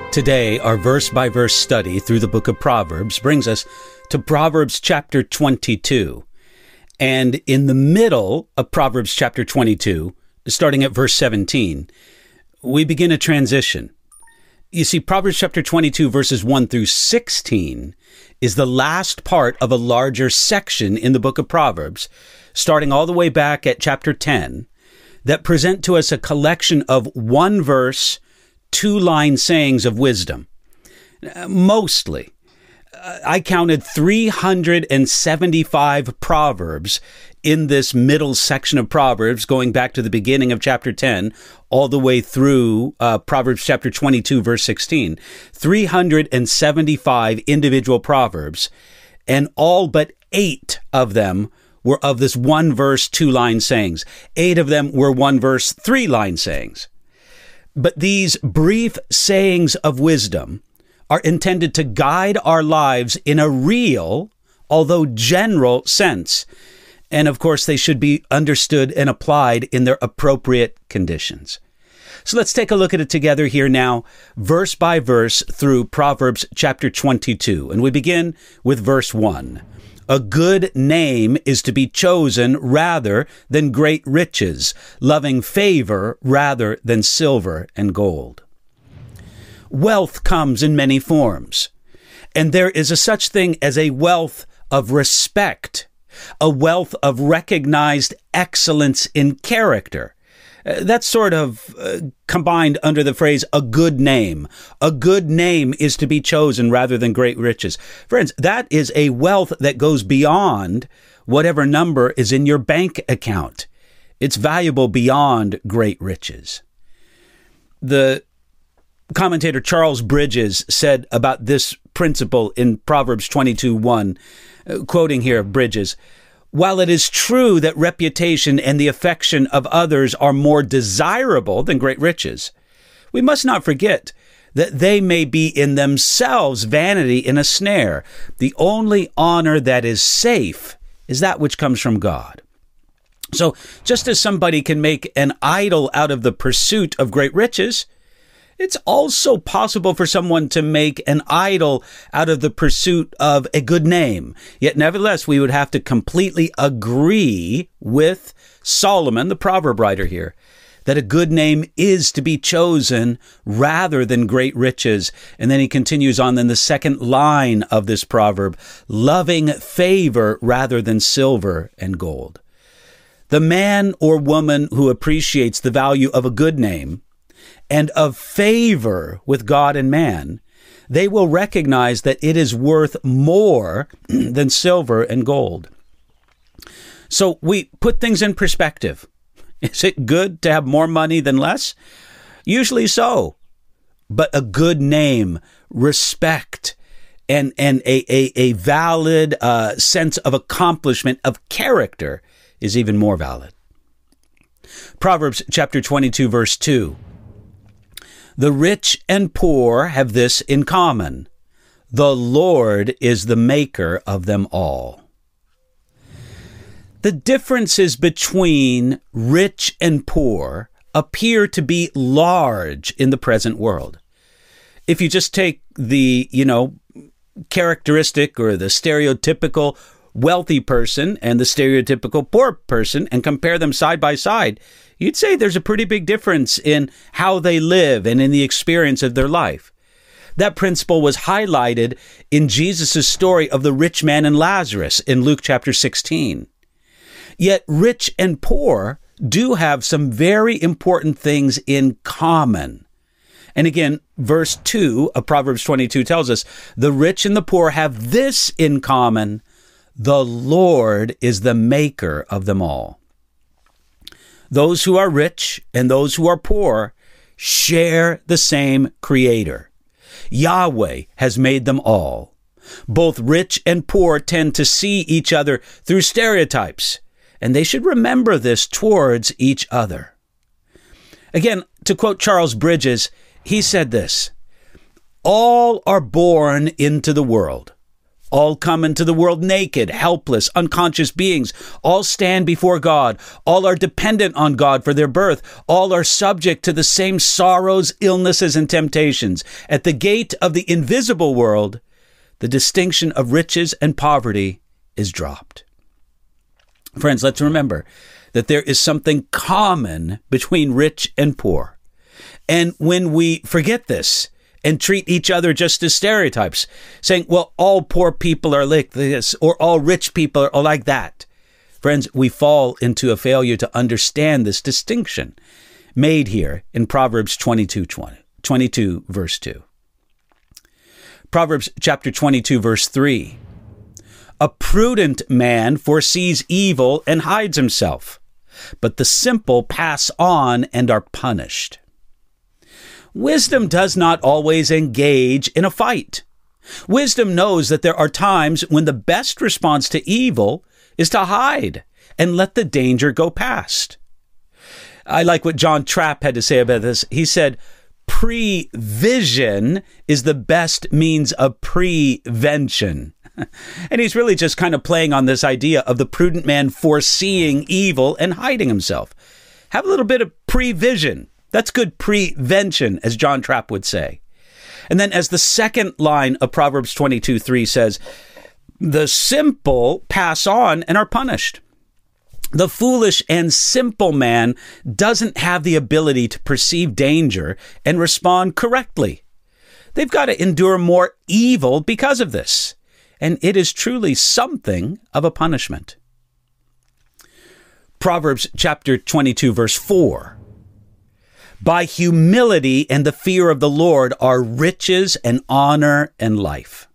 Today, our verse-by-verse study through the book of Proverbs brings us to Proverbs chapter 22. And in the middle of Proverbs chapter 22, starting at verse 17, we begin a transition. You see, Proverbs chapter 22, verses 1 through 16 is the last part of a larger section in the book of Proverbs, starting all the way back at chapter 10, that present to us a collection of one verse, two-line sayings of wisdom. Mostly. I counted 375 proverbs in this middle section of Proverbs, going back to the beginning of chapter 10, all the way through Proverbs chapter 22, verse 16. 375 individual proverbs, and all but 8 of them were of this one verse, two-line sayings. 8 of them were one verse, three-line sayings. But these brief sayings of wisdom are intended to guide our lives in a real, although general sense. And of course, they should be understood and applied in their appropriate conditions. So let's take a look at it together here now, verse by verse through Proverbs chapter 22. And we begin with verse 1. A good name is to be chosen rather than great riches, loving favor rather than silver and gold. Wealth comes in many forms, and there is a such thing as a wealth of respect, a wealth of recognized excellence in character. That's sort of combined under the phrase, a good name. A good name is to be chosen rather than great riches. Friends, that is a wealth that goes beyond whatever number is in your bank account. It's valuable beyond great riches. The commentator Charles Bridges said about this principle in Proverbs 22:1, quoting here of Bridges, "While it is true that reputation and the affection of others are more desirable than great riches, we must not forget that they may be in themselves vanity and a snare. The only honor that is safe is that which comes from God." So just as somebody can make an idol out of the pursuit of great riches, it's also possible for someone to make an idol out of the pursuit of a good name. Yet nevertheless, we would have to completely agree with Solomon, the proverb writer here, that a good name is to be chosen rather than great riches. And then he continues on in the second line of this proverb, loving favor rather than silver and gold. The man or woman who appreciates the value of a good name and of favor with God and man, they will recognize that it is worth more than silver and gold. So we put things in perspective. Is it good to have more money than less? Usually so. But a good name, respect, and a valid sense of accomplishment, of character, is even more valid. Proverbs chapter 22, verse 2. The rich and poor have this in common. The Lord is the maker of them all. The differences between rich and poor appear to be large in the present world. If you just take the, characteristic or the stereotypical wealthy person and the stereotypical poor person and compare them side by side, you'd say there's a pretty big difference in how they live and in the experience of their life. That principle was highlighted in Jesus' story of the rich man and Lazarus in Luke chapter 16. Yet rich and poor do have some very important things in common. And again, verse 2 of Proverbs 22 tells us, the rich and the poor have this in common: the Lord is the maker of them all. Those who are rich and those who are poor share the same Creator. Yahweh has made them all. Both rich and poor tend to see each other through stereotypes, and they should remember this towards each other. Again, to quote Charles Bridges, he said this: all are born into the world. All come into the world naked, helpless, unconscious beings. All stand before God. All are dependent on God for their birth. All are subject to the same sorrows, illnesses, and temptations. At the gate of the invisible world, the distinction of riches and poverty is dropped. Friends, let's remember that there is something common between rich and poor. And when we forget this and treat each other just as stereotypes, saying, well, all poor people are like this, or all rich people are like that, friends, we fall into a failure to understand this distinction made here in Proverbs 22, verse 2. Proverbs chapter 22, verse 3. A prudent man foresees evil and hides himself, but the simple pass on and are punished. Wisdom does not always engage in a fight. Wisdom knows that there are times when the best response to evil is to hide and let the danger go past. I like what John Trapp had to say about this. He said, prevision is the best means of prevention. And he's really just kind of playing on this idea of the prudent man foreseeing evil and hiding himself. Have a little bit of prevision. That's good prevention, as John Trapp would say. And then as the second line of Proverbs 22:3 says, the simple pass on and are punished. The foolish and simple man doesn't have the ability to perceive danger and respond correctly. They've got to endure more evil because of this. And it is truly something of a punishment. Proverbs chapter 22, verse 4. By humility and the fear of the Lord are riches and honor and life.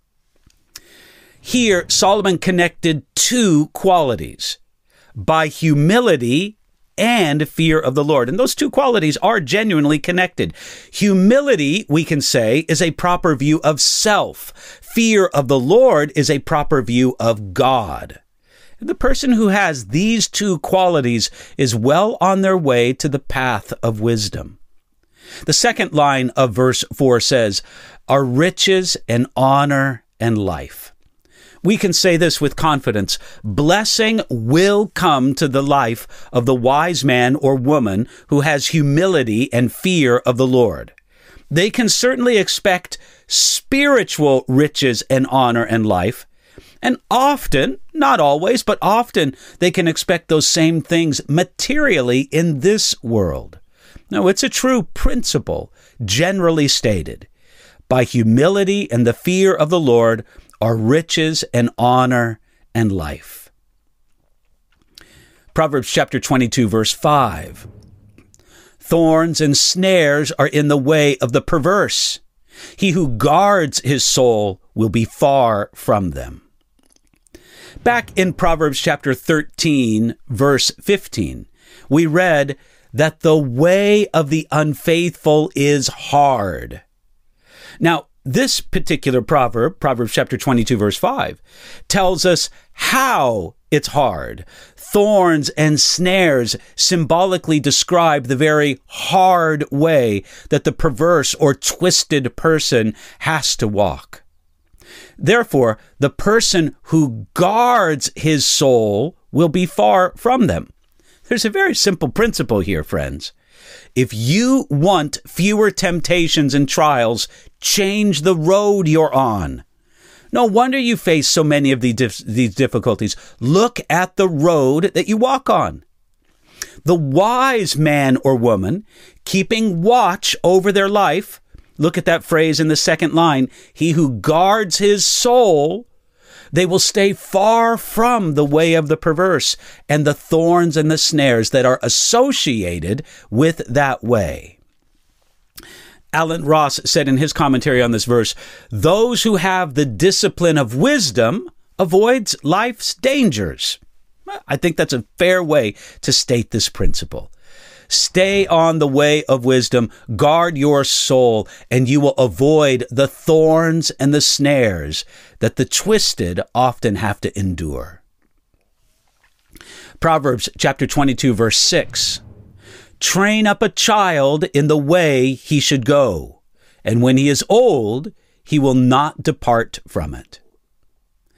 Here, Solomon connected two qualities, by humility and fear of the Lord. And those two qualities are genuinely connected. Humility, we can say, is a proper view of self. Fear of the Lord is a proper view of God. And the person who has these two qualities is well on their way to the path of wisdom. The second line of verse 4 says, are riches and honor and life. We can say this with confidence. Blessing will come to the life of the wise man or woman who has humility and fear of the Lord. They can certainly expect spiritual riches and honor and life. And often, not always, but often, they can expect those same things materially in this world. No, it's a true principle, generally stated. By humility and the fear of the Lord are riches and honor and life. Proverbs chapter 22, verse 5. Thorns and snares are in the way of the perverse. He who guards his soul will be far from them. Back in Proverbs chapter 13, verse 15, we read that the way of the unfaithful is hard. Now, this particular proverb, Proverbs chapter 22, verse 5, tells us how it's hard. Thorns and snares symbolically describe the very hard way that the perverse or twisted person has to walk. Therefore, the person who guards his soul will be far from them. There's a very simple principle here, friends. If you want fewer temptations and trials, change the road you're on. No wonder you face so many of these difficulties. Look at the road that you walk on. The wise man or woman, keeping watch over their life, look at that phrase in the second line, he who guards his soul, they will stay far from the way of the perverse and the thorns and the snares that are associated with that way. Alan Ross said in his commentary on this verse, those who have the discipline of wisdom avoids life's dangers. I think that's a fair way to state this principle. Stay on the way of wisdom, guard your soul, and you will avoid the thorns and the snares that the twisted often have to endure. Proverbs chapter 22, verse 6. Train up a child in the way he should go, and when he is old, he will not depart from it.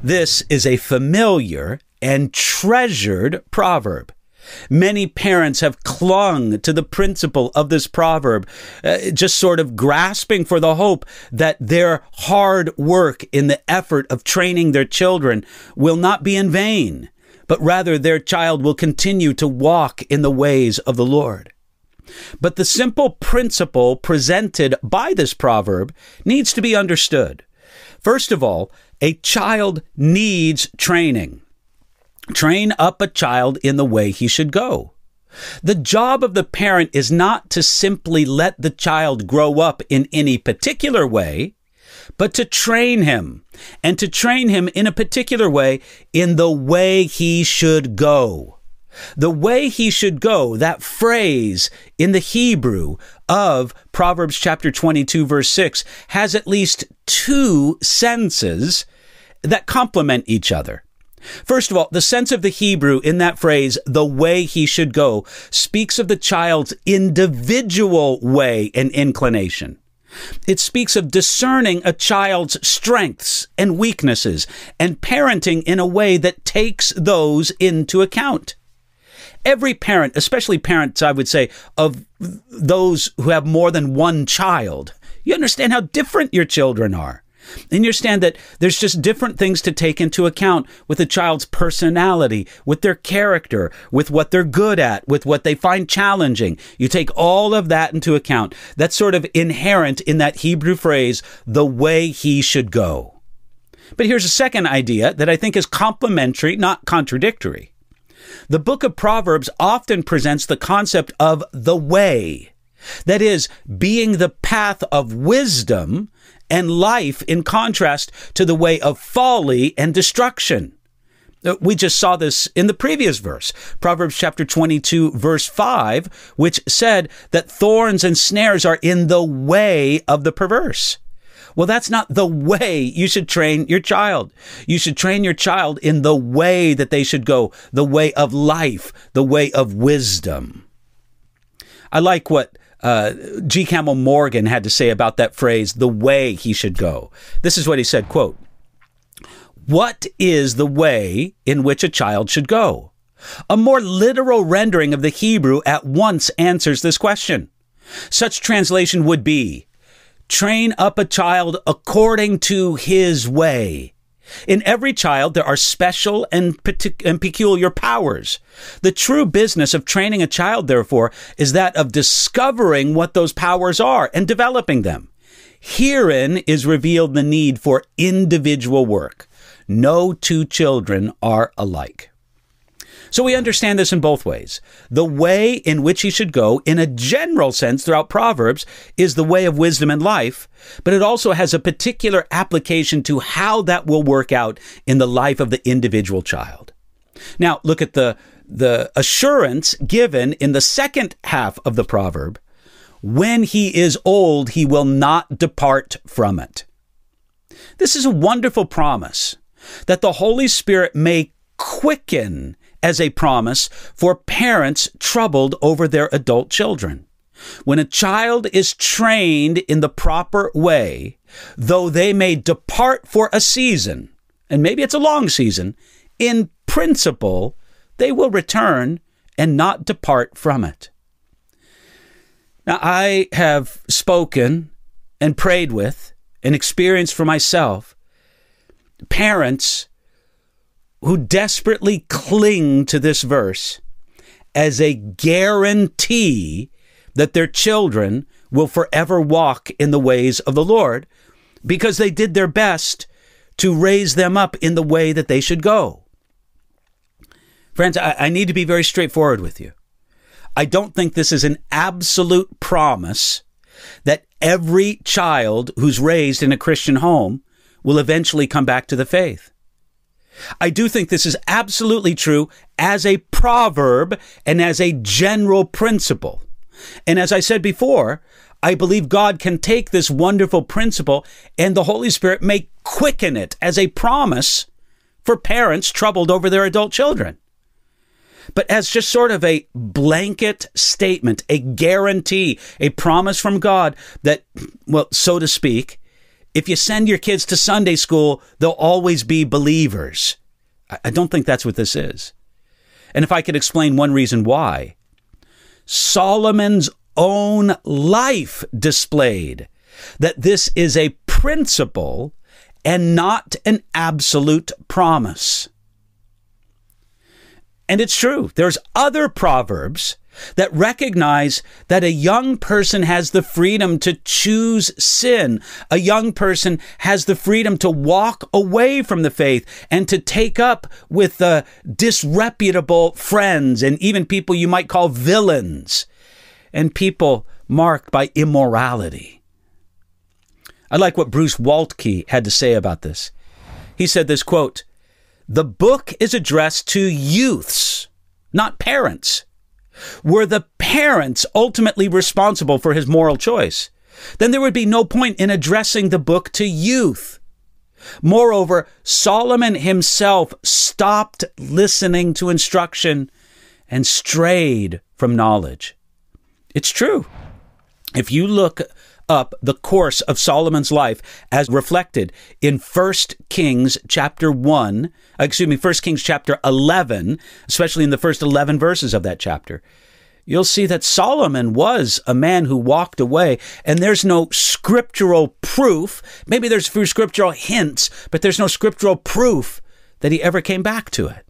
This is a familiar and treasured proverb. Many parents have clung to the principle of this proverb, just sort of grasping for the hope that their hard work in the effort of training their children will not be in vain, but rather their child will continue to walk in the ways of the Lord. But the simple principle presented by this proverb needs to be understood. First of all, a child needs training. Train up a child in the way he should go. The job of the parent is not to simply let the child grow up in any particular way, but to train him, and to train him in a particular way in the way he should go. The way he should go, that phrase in the Hebrew of Proverbs chapter 22, verse 6, has at least two senses that complement each other. First of all, the sense of the Hebrew in that phrase, the way he should go, speaks of the child's individual way and inclination. It speaks of discerning a child's strengths and weaknesses and parenting in a way that takes those into account. Every parent, especially parents, I would say, of those who have more than one child, you understand how different your children are. And you understand that there's just different things to take into account with a child's personality, with their character, with what they're good at, with what they find challenging. You take all of that into account. That's sort of inherent in that Hebrew phrase, the way he should go. But here's a second idea that I think is complementary, not contradictory. The book of Proverbs often presents the concept of the way, that is, being the path of wisdom and life in contrast to the way of folly and destruction. We just saw this in the previous verse, Proverbs chapter 22, verse 5, which said that thorns and snares are in the way of the perverse. Well, that's not the way you should train your child. You should train your child in the way that they should go, the way of life, the way of wisdom. I like what G. Campbell Morgan had to say about that phrase, the way he should go. This is what he said, quote, "What is the way in which a child should go?" A more literal rendering of the Hebrew at once answers this question. Such translation would be, train up a child according to his way. In every child, there are special and peculiar powers. The true business of training a child, therefore, is that of discovering what those powers are and developing them. Herein is revealed the need for individual work. No two children are alike. So we understand this in both ways. The way in which he should go, in a general sense throughout Proverbs, is the way of wisdom and life, but it also has a particular application to how that will work out in the life of the individual child. Now, look at the assurance given in the second half of the proverb. When he is old, he will not depart from it. This is a wonderful promise that the Holy Spirit may quicken as a promise for parents troubled over their adult children. When a child is trained in the proper way, though they may depart for a season, and maybe it's a long season, in principle, they will return and not depart from it. Now, I have spoken and prayed with and experienced for myself parents who desperately cling to this verse as a guarantee that their children will forever walk in the ways of the Lord because they did their best to raise them up in the way that they should go. Friends, I need to be very straightforward with you. I don't think this is an absolute promise that every child who's raised in a Christian home will eventually come back to the faith. I do think this is absolutely true as a proverb and as a general principle. And as I said before, I believe God can take this wonderful principle and the Holy Spirit may quicken it as a promise for parents troubled over their adult children. But as just sort of a blanket statement, a guarantee, a promise from God that, well, so to speak, if you send your kids to Sunday school, they'll always be believers. I don't think that's what this is. And if I could explain one reason why, Solomon's own life displayed that this is a principle and not an absolute promise. And it's true. There's other proverbs that recognize that a young person has the freedom to choose sin. A young person has the freedom to walk away from the faith and to take up with disreputable friends and even people you might call villains and people marked by immorality. I like what Bruce Waltke had to say about this. He said this, quote, "The book is addressed to youths, not parents. Were the parents ultimately responsible for his moral choice, then there would be no point in addressing the book to youth. Moreover, Solomon himself stopped listening to instruction and strayed from knowledge." It's true. If you look up the course of Solomon's life as reflected in 1 Kings chapter 11, especially in the first 11 verses of that chapter, you'll see that Solomon was a man who walked away, and there's no scriptural proof. Maybe there's a few scriptural hints, but there's no scriptural proof that he ever came back to it.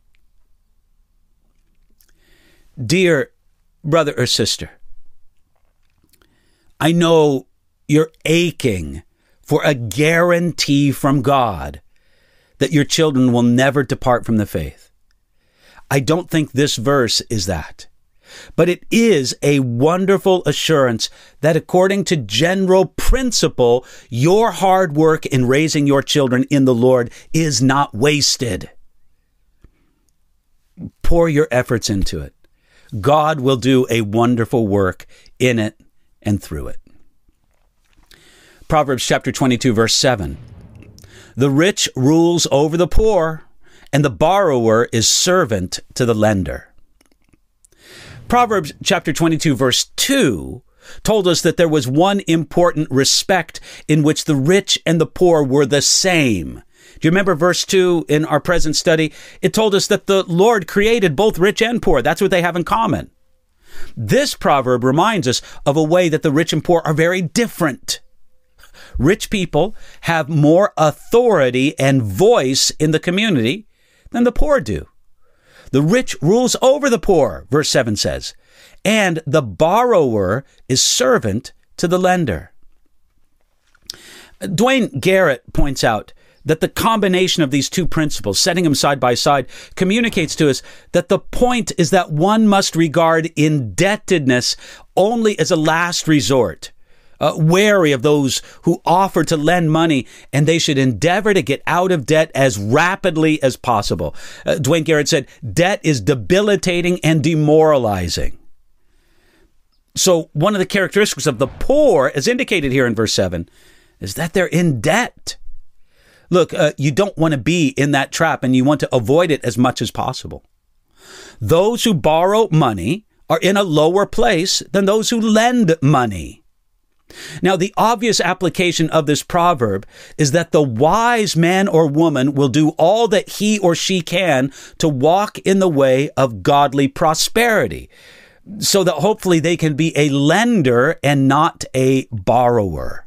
Dear brother or sister, I know you're aching for a guarantee from God that your children will never depart from the faith. I don't think this verse is that, but it is a wonderful assurance that according to general principle, your hard work in raising your children in the Lord is not wasted. Pour your efforts into it. God will do a wonderful work in it and through it. Proverbs chapter 22, verse 7. "The rich rules over the poor, and the borrower is servant to the lender." Proverbs chapter 22, verse 2 told us that there was one important respect in which the rich and the poor were the same. Do you remember verse 2 in our present study? It told us that the Lord created both rich and poor. That's what they have in common. This proverb reminds us of a way that the rich and poor are very different. Rich people have more authority and voice in the community than the poor do. The rich rules over the poor, verse 7 says, and the borrower is servant to the lender. Dwayne Garrett points out that the combination of these two principles, setting them side by side, communicates to us that the point is that one must regard indebtedness only as a last resort. Wary of those who offer to lend money, and they should endeavor to get out of debt as rapidly as possible. Dwayne Garrett said, debt is debilitating and demoralizing. So one of the characteristics of the poor, as indicated here in verse 7, is that they're in debt. Look, you don't want to be in that trap, and you want to avoid it as much as possible. Those who borrow money are in a lower place than those who lend money. Now, the obvious application of this proverb is that the wise man or woman will do all that he or she can to walk in the way of godly prosperity, so that hopefully they can be a lender and not a borrower.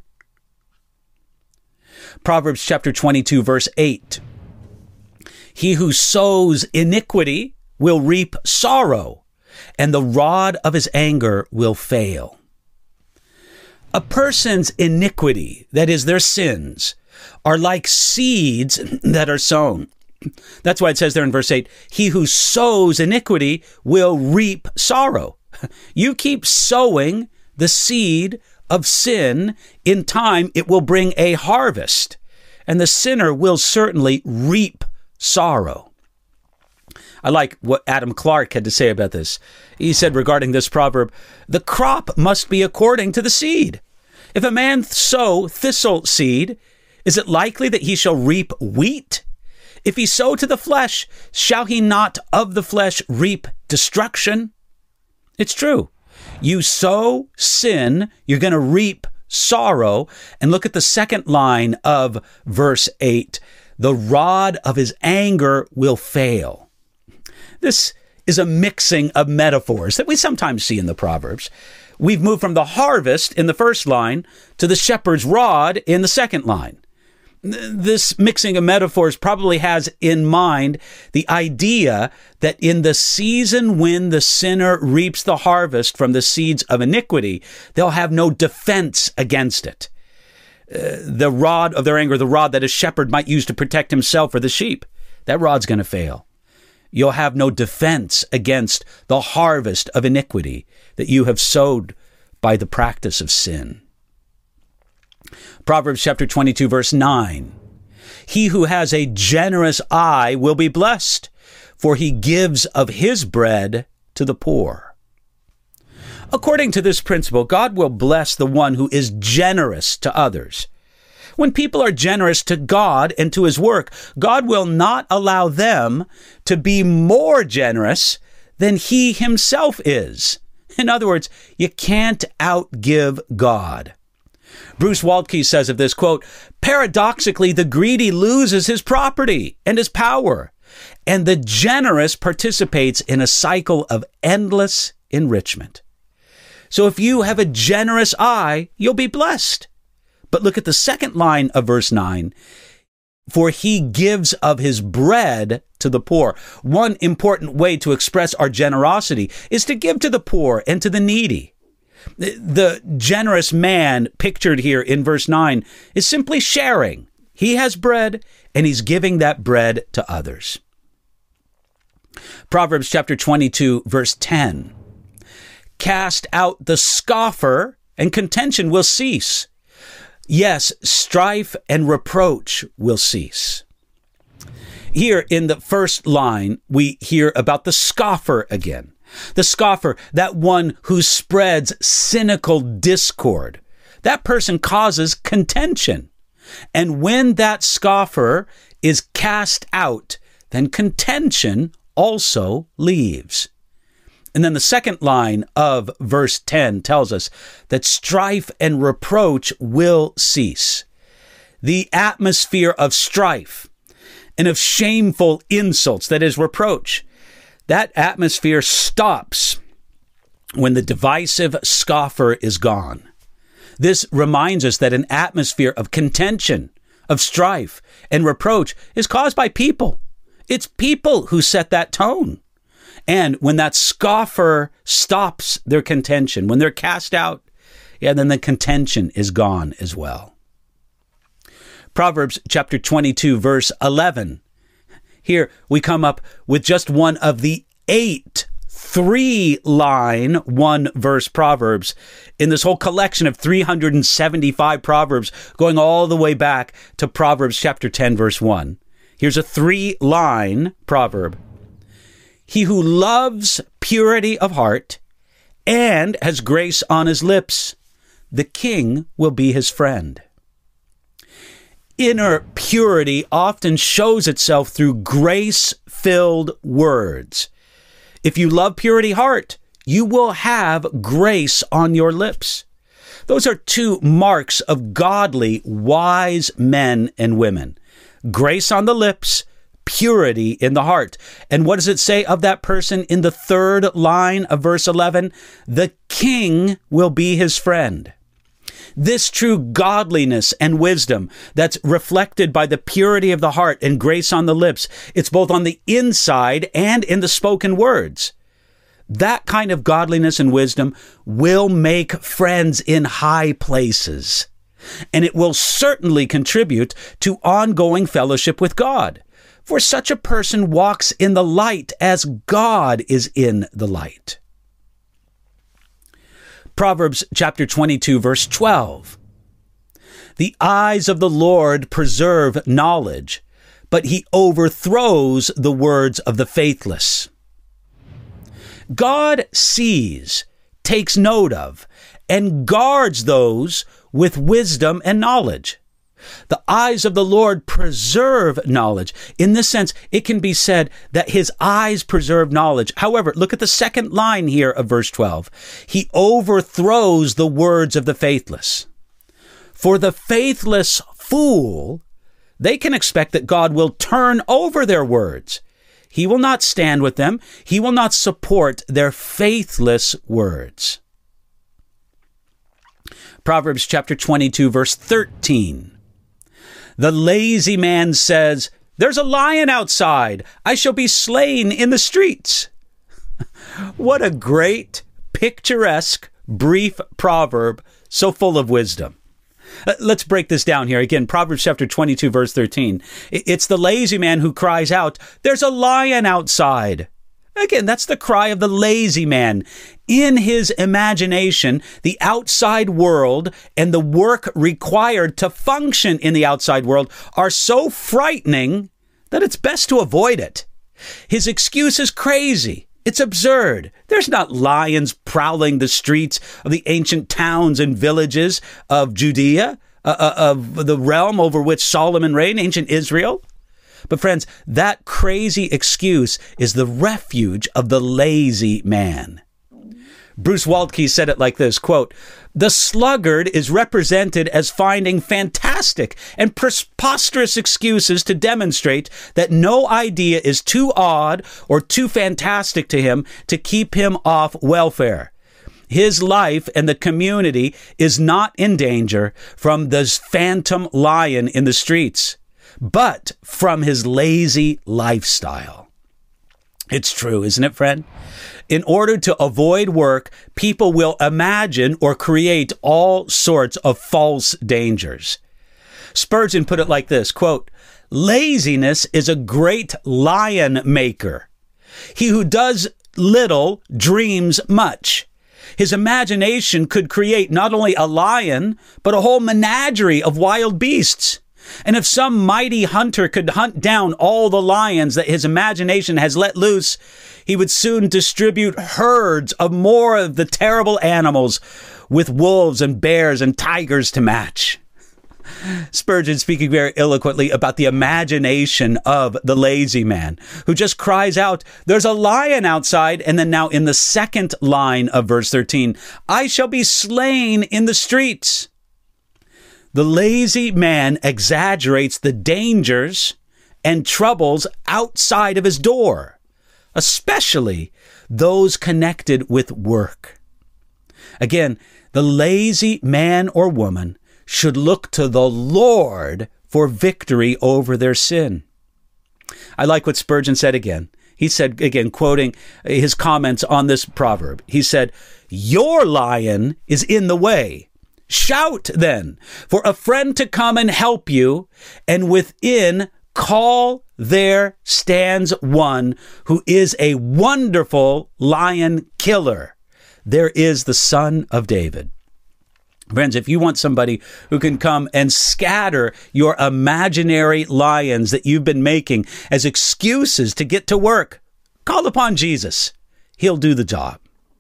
Proverbs chapter 22, verse 8. He who sows iniquity will reap sorrow, and the rod of his anger will fail. A person's iniquity, that is their sins, are like seeds that are sown. That's why it says there in verse 8, he who sows iniquity will reap sorrow. You keep sowing the seed of sin, in time it will bring a harvest, and the sinner will certainly reap sorrow. I like what Adam Clark had to say about this. He said regarding this proverb, the crop must be according to the seed. If a man sow thistle seed, is it likely that he shall reap wheat? If he sow to the flesh, shall he not of the flesh reap destruction? It's true. You sow sin, you're going to reap sorrow. And look at the second line of verse 8. The rod of his anger will fail. This is a mixing of metaphors that we sometimes see in the Proverbs. We've moved from the harvest in the first line to the shepherd's rod in the second line. This mixing of metaphors probably has in mind the idea that in the season when the sinner reaps the harvest from the seeds of iniquity, they'll have no defense against it. The rod of their anger, the rod that a shepherd might use to protect himself or the sheep, that rod's going to fail. You'll have no defense against the harvest of iniquity that you have sowed by the practice of sin. Proverbs chapter 22, verse 9. He who has a generous eye will be blessed, for he gives of his bread to the poor. According to this principle, God will bless the one who is generous to others. When people are generous to God and to his work, God will not allow them to be more generous than he himself is. In other words, you can't outgive God. Bruce Waltke says of this, quote, paradoxically, the greedy loses his property and his power, and the generous participates in a cycle of endless enrichment. So if you have a generous eye, you'll be blessed. But look at the second line of verse 9. For he gives of his bread to the poor. One important way to express our generosity is to give to the poor and to the needy. The generous man pictured here in verse 9 is simply sharing. He has bread and he's giving that bread to others. Proverbs chapter 22, verse 10. Cast out the scoffer and contention will cease. Yes, strife and reproach will cease. Here in the first line, we hear about the scoffer again. The scoffer, that one who spreads cynical discord. That person causes contention. And when that scoffer is cast out, then contention also leaves. And then the second line of verse 10 tells us that strife and reproach will cease. The atmosphere of strife and of shameful insults, that is reproach, that atmosphere stops when the divisive scoffer is gone. This reminds us that an atmosphere of contention, of strife and reproach is caused by people. It's people who set that tone. And when that scoffer stops their contention, when they're cast out, then the contention is gone as well. Proverbs chapter 22, verse 11. Here we come up with just one of the 8 3-line, 1-verse Proverbs in this whole collection of 375 Proverbs going all the way back to Proverbs chapter 10, verse 1. Here's a 3-line proverb. He who loves purity of heart and has grace on his lips, the king will be his friend. Inner purity often shows itself through grace-filled words. If you love purity heart, you will have grace on your lips. Those are 2 marks of godly, wise men and women. Grace on the lips, purity in the heart. And what does it say of that person in the 3rd line of verse 11? The king will be his friend. This true godliness and wisdom that's reflected by the purity of the heart and grace on the lips, it's both on the inside and in the spoken words. That kind of godliness and wisdom will make friends in high places. And it will certainly contribute to ongoing fellowship with God. For such a person walks in the light as God is in the light. Proverbs chapter 22, verse 12. The eyes of the Lord preserve knowledge, but he overthrows the words of the faithless. God sees, takes note of, and guards those with wisdom and knowledge. The eyes of the Lord preserve knowledge. In this sense, it can be said that his eyes preserve knowledge. However, look at the second line here of verse 12. He overthrows the words of the faithless. For the faithless fool, they can expect that God will turn over their words. He will not stand with them. He will not support their faithless words. Proverbs chapter 22, verse 13. The lazy man says, "There's a lion outside. I shall be slain in the streets." What a great, picturesque, brief proverb, so full of wisdom. Let's break this down here. Again, Proverbs chapter 22, verse 13. It's the lazy man who cries out, "There's a lion outside." Again, that's the cry of the lazy man. In his imagination, the outside world and the work required to function in the outside world are so frightening that it's best to avoid it. His excuse is crazy. It's absurd. There's not lions prowling the streets of the ancient towns and villages of Judea, of the realm over which Solomon reigned, ancient Israel. But friends, that crazy excuse is the refuge of the lazy man. Bruce Waltke said it like this, quote, "The sluggard is represented as finding fantastic and preposterous excuses to demonstrate that no idea is too odd or too fantastic to him to keep him off welfare. His life and the community is not in danger from this phantom lion in the streets, but from his lazy lifestyle." It's true, isn't it, friend? In order to avoid work, people will imagine or create all sorts of false dangers. Spurgeon put it like this, quote, "Laziness is a great lion maker. He who does little dreams much. His imagination could create not only a lion, but a whole menagerie of wild beasts. And if some mighty hunter could hunt down all the lions that his imagination has let loose, he would soon distribute herds of more of the terrible animals with wolves and bears and tigers to match." Spurgeon speaking very eloquently about the imagination of the lazy man who just cries out, "There's a lion outside." And then now in the second line of verse 13, "I shall be slain in the streets." The lazy man exaggerates the dangers and troubles outside of his door, especially those connected with work. Again, the lazy man or woman should look to the Lord for victory over their sin. I like what Spurgeon said again. He said, again, quoting his comments on this proverb, he said, "Your lion is in the way. Shout then for a friend to come and help you, and within call there stands one who is a wonderful lion killer. There is the Son of David." Friends, if you want somebody who can come and scatter your imaginary lions that you've been making as excuses to get to work, call upon Jesus. He'll do the job.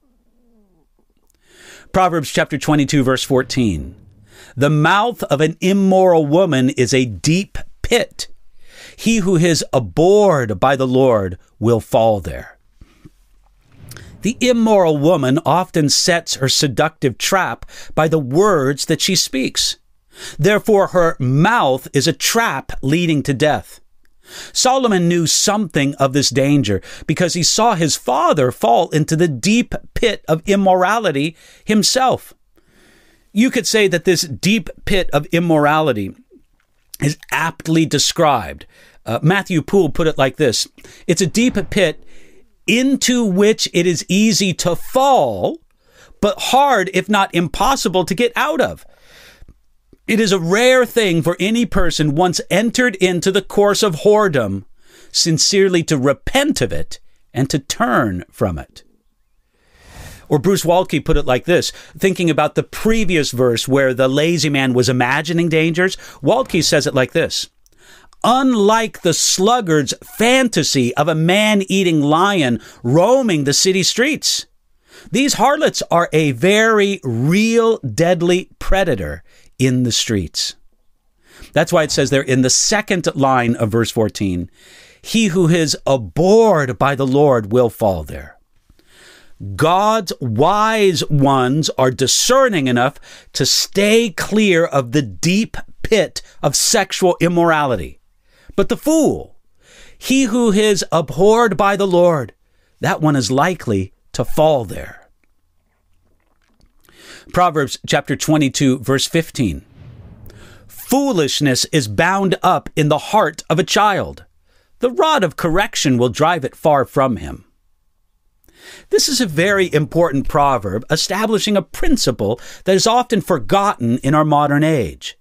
Proverbs chapter 22, verse 14. "The mouth of an immoral woman is a deep pit. He who is abhorred by the Lord will fall there." The immoral woman often sets her seductive trap by the words that she speaks. Therefore, her mouth is a trap leading to death. Solomon knew something of this danger because he saw his father fall into the deep pit of immorality himself. You could say that this deep pit of immorality is aptly described. Matthew Poole put it like this: "It's a deep pit into which it is easy to fall, but hard, if not impossible, to get out of. It is a rare thing for any person once entered into the course of whoredom sincerely to repent of it and to turn from it." Or Bruce Waltke put it like this, thinking about the previous verse where the lazy man was imagining dangers. Waltke says it like this: "Unlike the sluggard's fantasy of a man-eating lion roaming the city streets, these harlots are a very real deadly predator in the streets." That's why it says there in the second line of verse 14, "He who is abhorred by the Lord will fall there." God's wise ones are discerning enough to stay clear of the deep pit of sexual immorality. But the fool, he who is abhorred by the Lord, that one is likely to fall there. Proverbs chapter 22, verse 15. Foolishness is bound up in the heart of a child. The rod of correction will drive it far from him. This is a very important proverb, establishing a principle that is often forgotten in our modern age.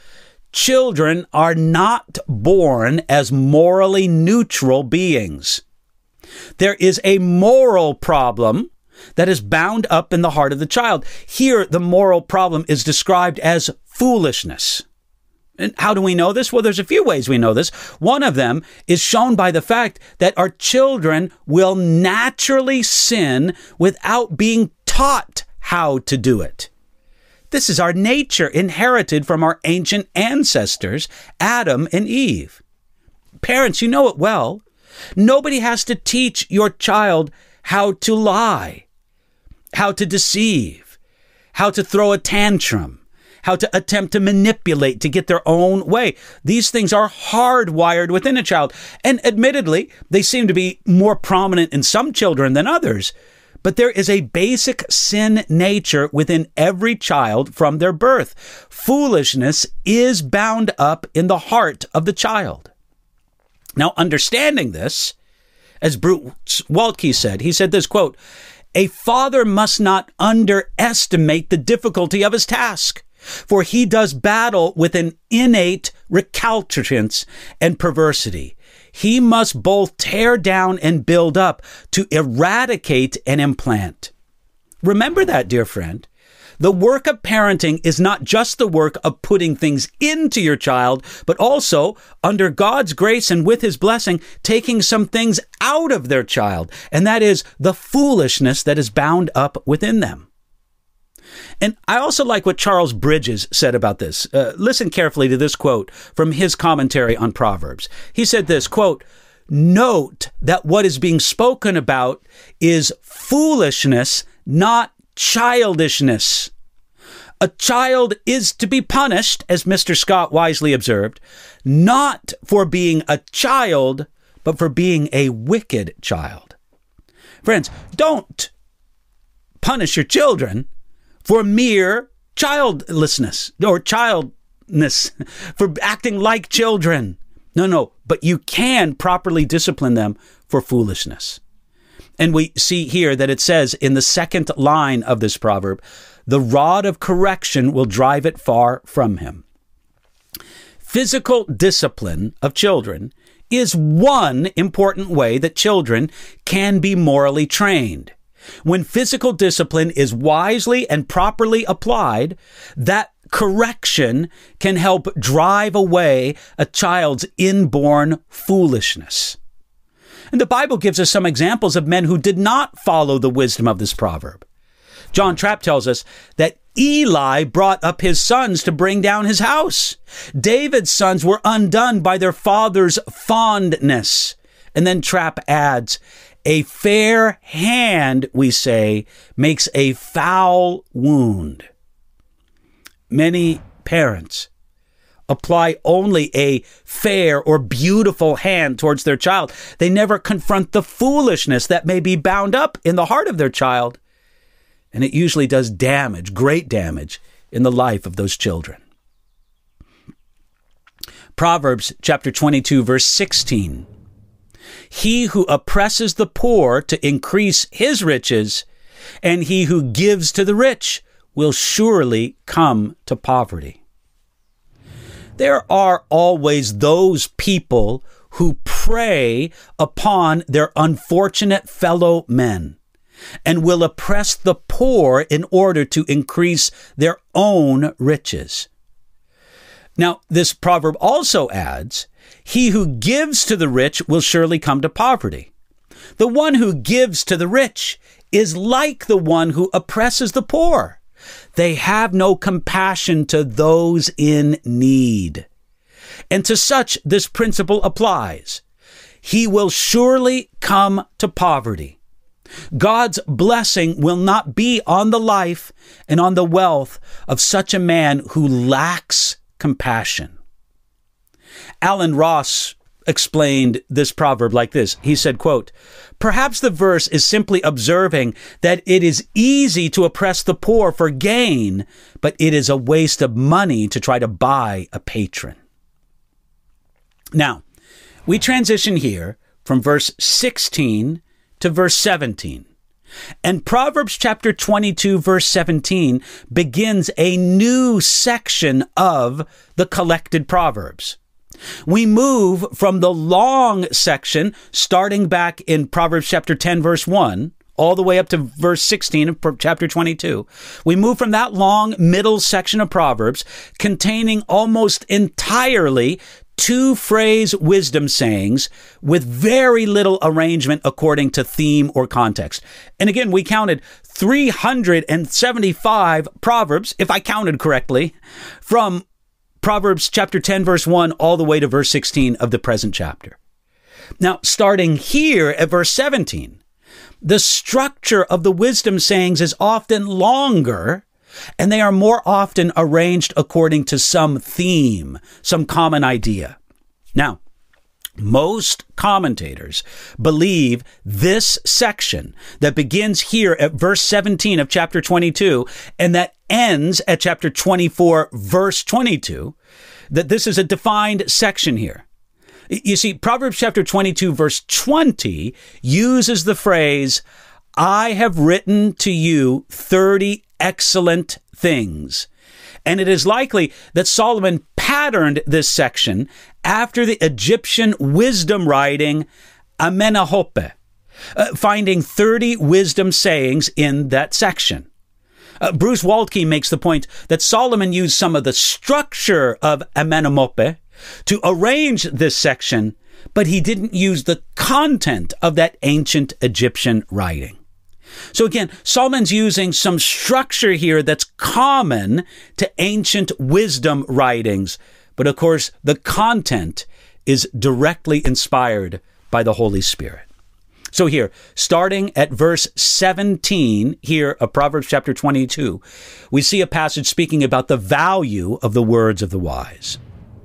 Children are not born as morally neutral beings. There is a moral problem that is bound up in the heart of the child. Here, the moral problem is described as foolishness. And how do we know this? Well, there's a few ways we know this. One of them is shown by the fact that our children will naturally sin without being taught how to do it. This is our nature inherited from our ancient ancestors, Adam and Eve. Parents, you know it well. Nobody has to teach your child how to lie, how to deceive, how to throw a tantrum, how to attempt to manipulate to get their own way. These things are hardwired within a child. And admittedly, they seem to be more prominent in some children than others. But there is a basic sin nature within every child from their birth. Foolishness is bound up in the heart of the child. Now, understanding this, as Bruce Waltke said, he said this, quote, "A father must not underestimate the difficulty of his task, for he does battle with an innate recalcitrance and perversity. He must both tear down and build up, to eradicate and implant." Remember that, dear friend. The work of parenting is not just the work of putting things into your child, but also, under God's grace and with his blessing, taking some things out of their child. And that is the foolishness that is bound up within them. And I also like what Charles Bridges said about this. Listen carefully to this quote from his commentary on Proverbs. He said this, quote, "Note that what is being spoken about is foolishness, not childishness. A child is to be punished, as Mr. Scott wisely observed, not for being a child, but for being a wicked child." Friends, don't punish your children for mere childlessness or childness, for acting like children. No, but you can properly discipline them for foolishness. And we see here that it says in the second line of this proverb, "The rod of correction will drive it far from him." Physical discipline of children is one important way that children can be morally trained. When physical discipline is wisely and properly applied, that correction can help drive away a child's inborn foolishness. And the Bible gives us some examples of men who did not follow the wisdom of this proverb. John Trapp tells us that Eli brought up his sons to bring down his house. David's sons were undone by their father's fondness. And then Trapp adds, "A fair hand," we say, "makes a foul wound." Many parents apply only a fair or beautiful hand towards their child. They never confront the foolishness that may be bound up in the heart of their child. And it usually does damage, great damage, in the life of those children. Proverbs chapter 22, verse 16. "He who oppresses the poor to increase his riches, and he who gives to the rich will surely come to poverty." There are always those people who prey upon their unfortunate fellow men and will oppress the poor in order to increase their own riches. Now, this proverb also adds, "He who gives to the rich will surely come to poverty." The one who gives to the rich is like the one who oppresses the poor. They have no compassion to those in need. And to such this principle applies. He will surely come to poverty. God's blessing will not be on the life and on the wealth of such a man who lacks compassion. Alan Ross explained this proverb like this. He said, quote, "Perhaps the verse is simply observing that it is easy to oppress the poor for gain, but it is a waste of money to try to buy a patron." Now, we transition here from verse 16 to verse 17. And Proverbs chapter 22, verse 17 begins a new section of the collected Proverbs. We move from the long section, starting back in Proverbs chapter 10, verse 1, all the way up to verse 16 of chapter 22. We move from that long middle section of Proverbs containing almost entirely two-phrase wisdom sayings with very little arrangement according to theme or context. And again, we counted 375 Proverbs, if I counted correctly, from Proverbs chapter 10, verse 1, all the way to verse 16 of the present chapter. Now, starting here at verse 17, the structure of the wisdom sayings is often longer, and they are more often arranged according to some theme, some common idea. Now, most commentators believe this section that begins here at verse 17 of chapter 22 and that ends at chapter 24, verse 22, that this is a defined section here. You see, Proverbs chapter 22, verse 20 uses the phrase, "I have written to you 30 excellent things." And it is likely that Solomon patterned this section after the Egyptian wisdom writing Amenemope, finding 30 wisdom sayings in that section. Bruce Waltke makes the point that Solomon used some of the structure of Amenemope to arrange this section, but he didn't use the content of that ancient Egyptian writing. So again, Solomon's using some structure here that's common to ancient wisdom writings, but of course the content is directly inspired by the Holy Spirit. So here, starting at verse 17 here of Proverbs chapter 22, we see a passage speaking about the value of the words of the wise.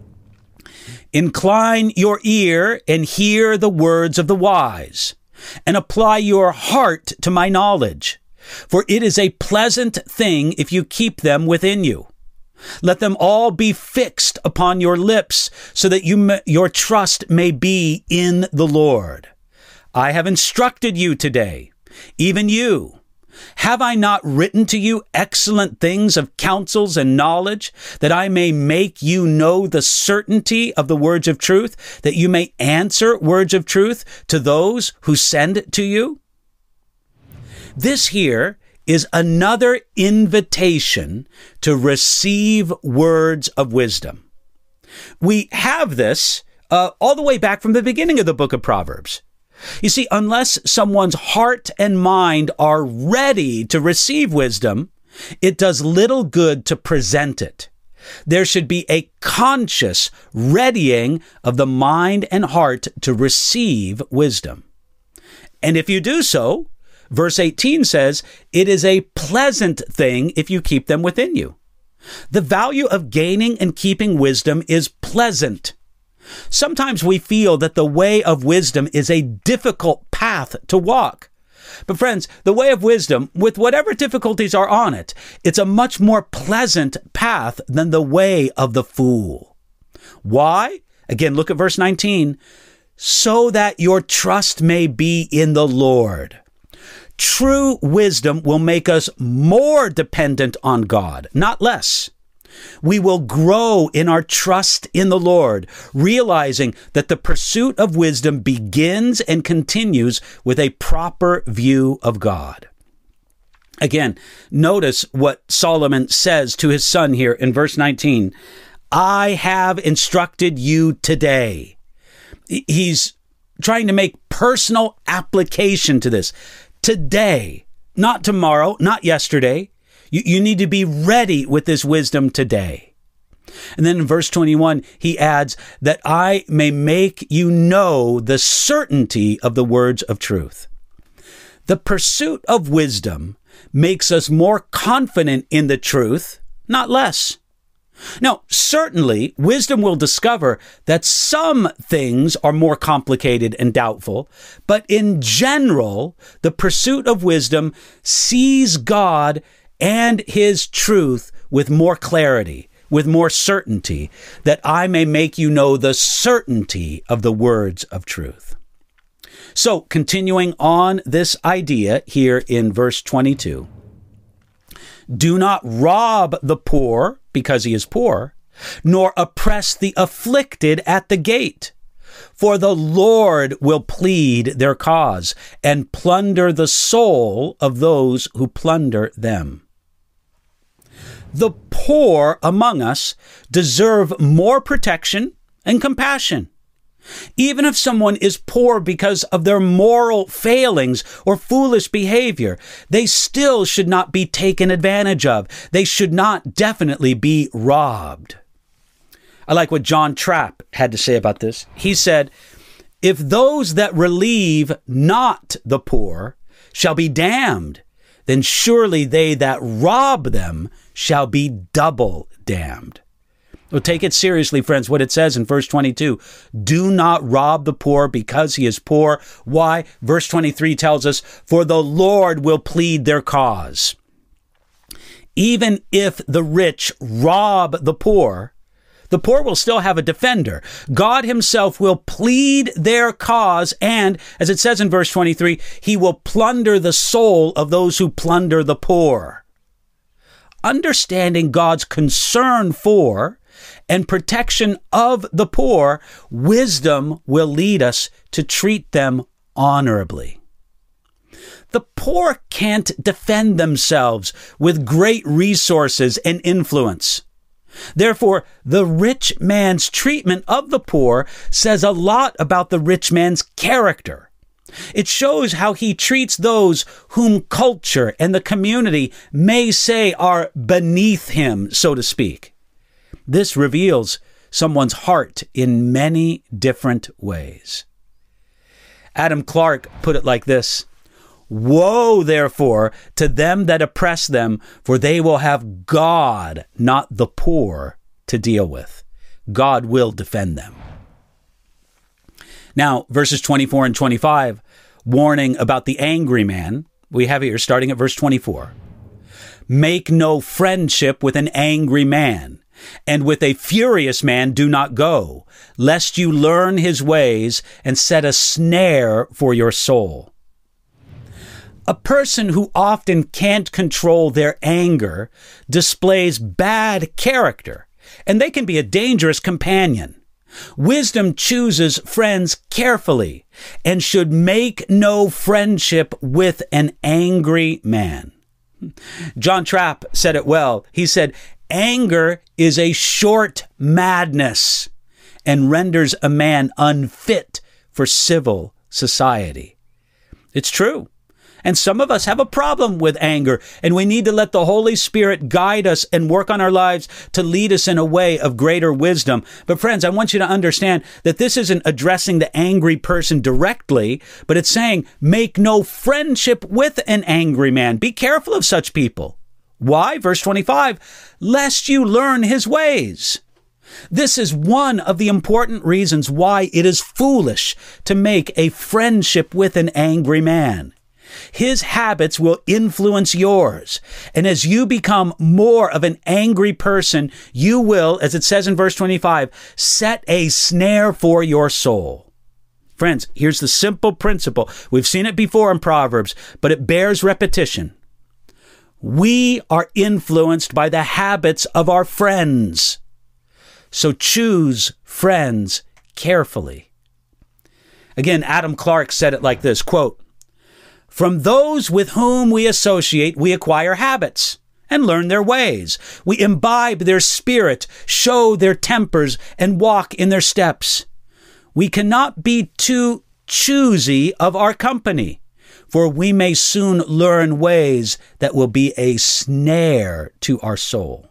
"Incline your ear and hear the words of the wise, and apply your heart to my knowledge, for it is a pleasant thing if you keep them within you. Let them all be fixed upon your lips, so that your trust may be in the Lord. I have instructed you today, even you. Have I not written to you excellent things of counsels and knowledge, that I may make you know the certainty of the words of truth, that you may answer words of truth to those who send to you?" This here is another invitation to receive words of wisdom. We have this all the way back from the beginning of the book of Proverbs. You see, unless someone's heart and mind are ready to receive wisdom, it does little good to present it. There should be a conscious readying of the mind and heart to receive wisdom. And if you do so, verse 18 says, it is a pleasant thing if you keep them within you. The value of gaining and keeping wisdom is pleasant. Sometimes we feel that the way of wisdom is a difficult path to walk. But friends, the way of wisdom, with whatever difficulties are on it, it's a much more pleasant path than the way of the fool. Why? Again, look at verse 19. "So that your trust may be in the Lord." True wisdom will make us more dependent on God, not less. We will grow in our trust in the Lord, realizing that the pursuit of wisdom begins and continues with a proper view of God. Again, notice what Solomon says to his son here in verse 19. "I have instructed you today." He's trying to make personal application to this. Today, not tomorrow, not yesterday. You need to be ready with this wisdom today. And then in verse 21, he adds that I may make you know the certainty of the words of truth. The pursuit of wisdom makes us more confident in the truth, not less. Now, certainly, wisdom will discover that some things are more complicated and doubtful, but in general, the pursuit of wisdom sees God and his truth with more clarity, with more certainty, that I may make you know the certainty of the words of truth. So, continuing on this idea here in verse 22, do not rob the poor because he is poor, nor oppress the afflicted at the gate. For the Lord will plead their cause and plunder the soul of those who plunder them. The poor among us deserve more protection and compassion. Even if someone is poor because of their moral failings or foolish behavior, they still should not be taken advantage of. They should not definitely be robbed. I like what John Trapp had to say about this. He said, if those that relieve not the poor shall be damned, then surely they that rob them shall be double damned. Well, take it seriously, friends, what it says in verse 22. Do not rob the poor because he is poor. Why? Verse 23 tells us, for the Lord will plead their cause. Even if the rich rob the poor will still have a defender. God himself will plead their cause, and, as it says in verse 23, he will plunder the soul of those who plunder the poor. Understanding God's concern for and protection of the poor, wisdom will lead us to treat them honorably. The poor can't defend themselves with great resources and influence. Therefore, the rich man's treatment of the poor says a lot about the rich man's character. It shows how he treats those whom culture and the community may say are beneath him, so to speak. This reveals someone's heart in many different ways. Adam Clarke put it like this: woe, therefore, to them that oppress them, for they will have God, not the poor, to deal with. God will defend them. Now, verses 24 and 25, warning about the angry man. We have here starting at verse 24. Make no friendship with an angry man, and with a furious man do not go, lest you learn his ways and set a snare for your soul. A person who often can't control their anger displays bad character, and they can be a dangerous companion. Wisdom chooses friends carefully and should make no friendship with an angry man. John Trapp said it well. He said, anger is a short madness and renders a man unfit for civil society. It's true. And some of us have a problem with anger, and we need to let the Holy Spirit guide us and work on our lives to lead us in a way of greater wisdom. But friends, I want you to understand that this isn't addressing the angry person directly, but it's saying, make no friendship with an angry man. Be careful of such people. Why? Verse 25, lest you learn his ways. This is one of the important reasons why it is foolish to make a friendship with an angry man. His habits will influence yours. And as you become more of an angry person, you will, as it says in verse 25, set a snare for your soul. Friends, here's the simple principle. We've seen it before in Proverbs, but it bears repetition. We are influenced by the habits of our friends. So choose friends carefully. Again, Adam Clarke said it like this, quote, from those with whom we associate, we acquire habits and learn their ways. We imbibe their spirit, show their tempers, and walk in their steps. We cannot be too choosy of our company, for we may soon learn ways that will be a snare to our soul.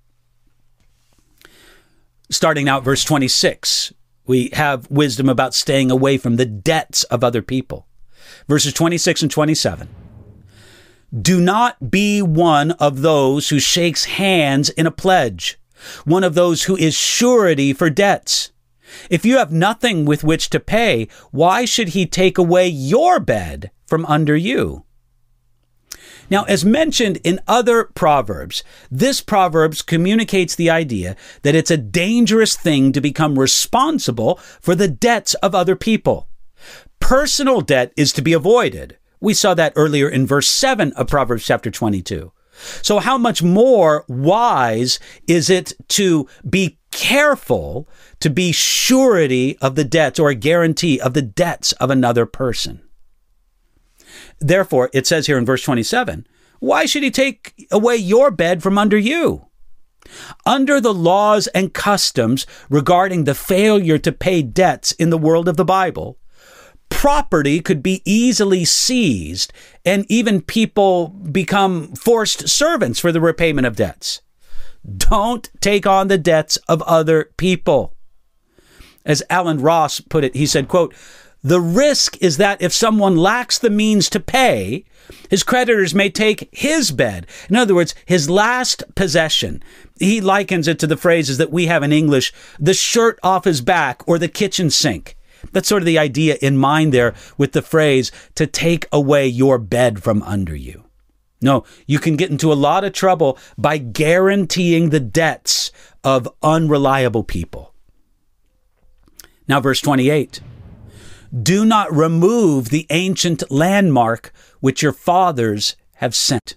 Starting out verse 26, we have wisdom about staying away from the debts of other people. Verses 26 and 27. Do not be one of those who shakes hands in a pledge, one of those who is surety for debts. If you have nothing with which to pay, why should he take away your bed from under you? Now, as mentioned in other proverbs, this proverb communicates the idea that it's a dangerous thing to become responsible for the debts of other people. Personal debt is to be avoided. We saw that earlier in verse 7 of Proverbs chapter 22. So how much more wise is it to be careful to be surety of the debts or a guarantee of the debts of another person? Therefore, it says here in verse 27, why should he take away your bed from under you? Under the laws and customs regarding the failure to pay debts in the world of the Bible, property could be easily seized and even people become forced servants for the repayment of debts. Don't take on the debts of other people. As Alan Ross put it, he said, quote, the risk is that if someone lacks the means to pay, his creditors may take his bed. In other words, his last possession. He likens it to the phrases that we have in English, the shirt off his back or the kitchen sink. That's sort of the idea in mind there with the phrase, to take away your bed from under you. No, you can get into a lot of trouble by guaranteeing the debts of unreliable people. Now, verse 28. Do not remove the ancient landmark which your fathers have sent.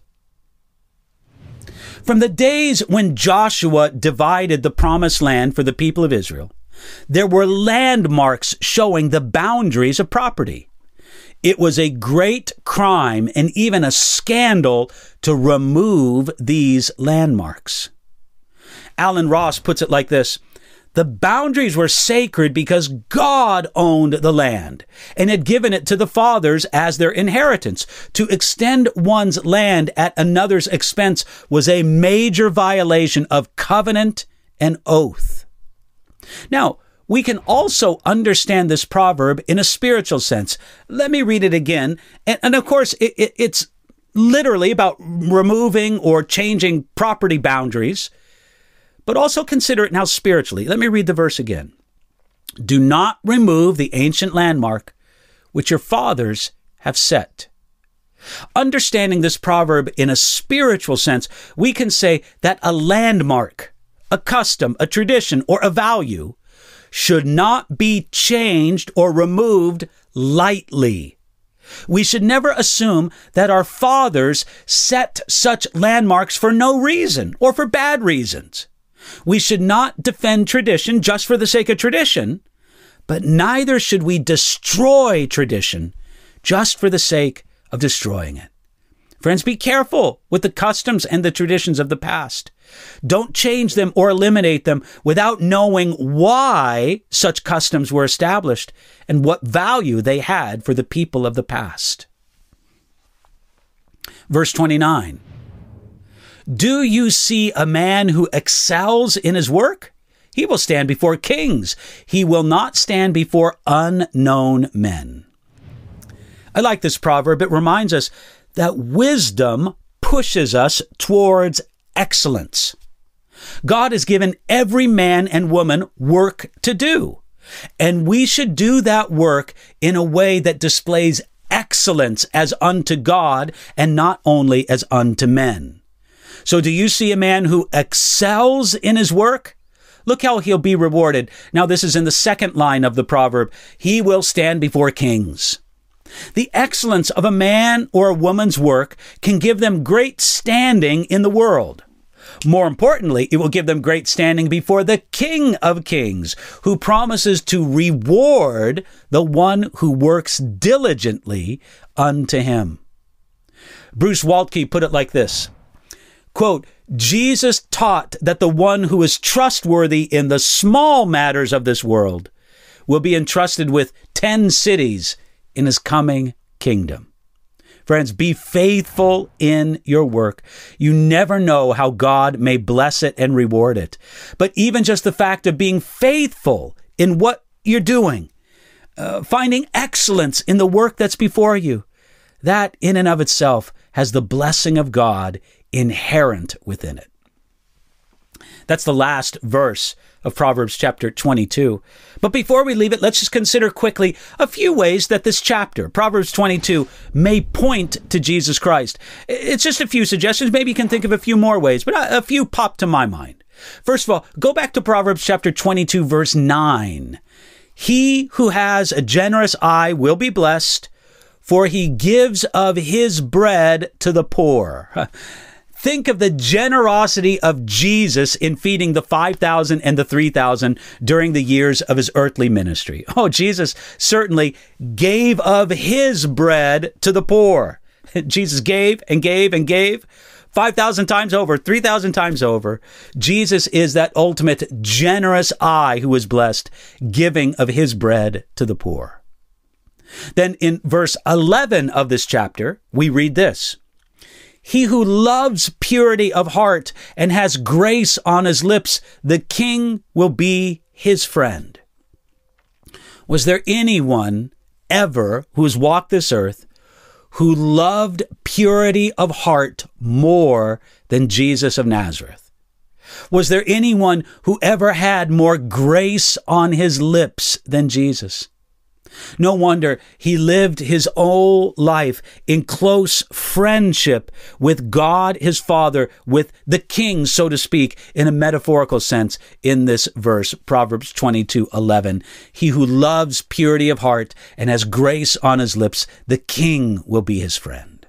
From the days when Joshua divided the promised land for the people of Israel, there were landmarks showing the boundaries of property. It was a great crime and even a scandal to remove these landmarks. Alan Ross puts it like this. The boundaries were sacred because God owned the land and had given it to the fathers as their inheritance. To extend one's land at another's expense was a major violation of covenant and oath. Now, we can also understand this proverb in a spiritual sense. Let me read it again. And of course, it's literally about removing or changing property boundaries. But also consider it now spiritually. Let me read the verse again. Do not remove the ancient landmark which your fathers have set. Understanding this proverb in a spiritual sense, we can say that a landmark, a custom, a tradition, or a value should not be changed or removed lightly. We should never assume that our fathers set such landmarks for no reason or for bad reasons. We should not defend tradition just for the sake of tradition, but neither should we destroy tradition just for the sake of destroying it. Friends, be careful with the customs and the traditions of the past. Don't change them or eliminate them without knowing why such customs were established and what value they had for the people of the past. Verse 29. Do you see a man who excels in his work? He will stand before kings. He will not stand before unknown men. I like this proverb. It reminds us that wisdom pushes us towards excellence. God has given every man and woman work to do, and we should do that work in a way that displays excellence as unto God and not only as unto men. So do you see a man who excels in his work? Look how he'll be rewarded. Now, this is in the second line of the proverb. He will stand before kings. The excellence of a man or a woman's work can give them great standing in the world. More importantly, it will give them great standing before the King of Kings, who promises to reward the one who works diligently unto him. Bruce Waltke put it like this. Quote, Jesus taught that the one who is trustworthy in the small matters of this world will be entrusted with 10 cities in his coming kingdom. Friends, be faithful in your work. You never know how God may bless it and reward it. But even just the fact of being faithful in what you're doing, finding excellence in the work that's before you. That in and of itself has the blessing of God inherent within it. That's the last verse of Proverbs chapter 22. But before we leave it, let's just consider quickly a few ways that this chapter, Proverbs 22, may point to Jesus Christ. It's just a few suggestions. Maybe you can think of a few more ways, but a few pop to my mind. First of all, go back to Proverbs chapter 22, verse 9. He who has a generous eye will be blessed, for he gives of his bread to the poor. Think of the generosity of Jesus in feeding the 5,000 and the 3,000 during the years of his earthly ministry. Oh, Jesus certainly gave of his bread to the poor. Jesus gave and gave and gave 5,000 times over, 3,000 times over. Jesus is that ultimate generous eye who is blessed, giving of his bread to the poor. Then in verse 11 of this chapter, we read this. He who loves purity of heart and has grace on his lips, the king will be his friend. Was there anyone ever who has walked this earth who loved purity of heart more than Jesus of Nazareth? Was there anyone who ever had more grace on his lips than Jesus? No wonder he lived his whole life in close friendship with God, his Father, with the King, so to speak, in a metaphorical sense in this verse, Proverbs 22:11. He who loves purity of heart and has grace on his lips, the King will be his friend.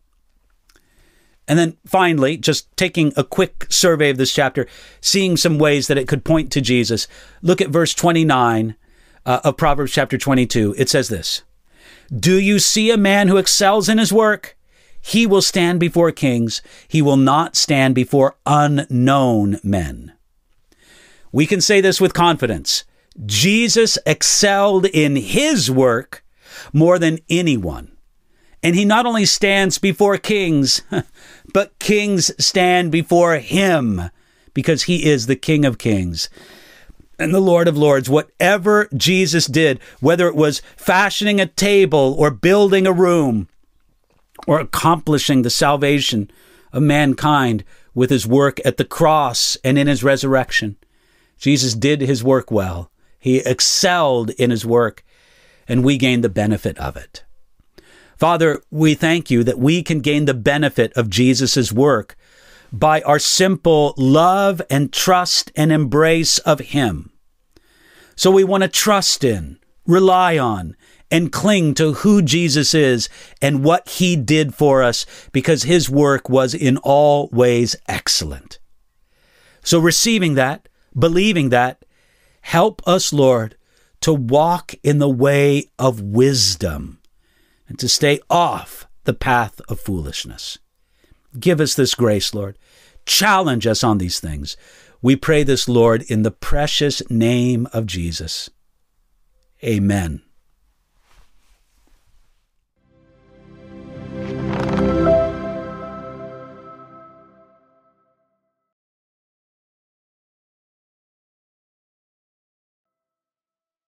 And then finally, just taking a quick survey of this chapter, seeing some ways that it could point to Jesus. Look at verse 29. Of Proverbs chapter 22, it says this, do you see a man who excels in his work? He will stand before kings. He will not stand before unknown men. We can say this with confidence. Jesus excelled in his work more than anyone. And he not only stands before kings, but kings stand before him because he is the King of Kings and the Lord of Lords. Whatever Jesus did, whether it was fashioning a table or building a room or accomplishing the salvation of mankind with his work at the cross and in his resurrection, Jesus did his work well. He excelled in his work, and we gained the benefit of it. Father, we thank you that we can gain the benefit of Jesus' work by our simple love and trust and embrace of him. So we want to trust in, rely on, and cling to who Jesus is and what he did for us, because his work was in all ways excellent. So receiving that, believing that, help us, Lord, to walk in the way of wisdom and to stay off the path of foolishness. Give us this grace, Lord. Challenge us on these things. We pray this, Lord, in the precious name of Jesus. Amen.